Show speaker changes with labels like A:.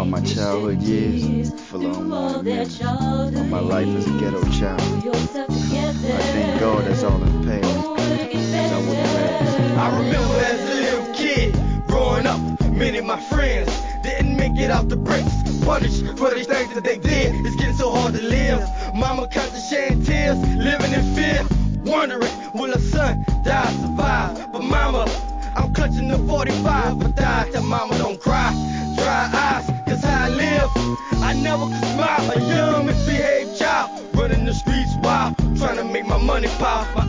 A: my childhood years full of unwanted memories of my life as a ghetto child. I thank God that's all in the past, 'cause I wouldn't last.
B: I remember as a little kid, growing up, many of my friends didn't make it out the bricks. Punished for the things that they did, it's getting so hard to live. Mama constantly shedding tears, living in fear, wondering, will her son die or survive? But mama, I'm clutching the 45, but die, tell mama don't cry. Dry eyes, 'cause how I live, I never could smile. A young misbehaved child, running the streets wild, trying to make my money pile.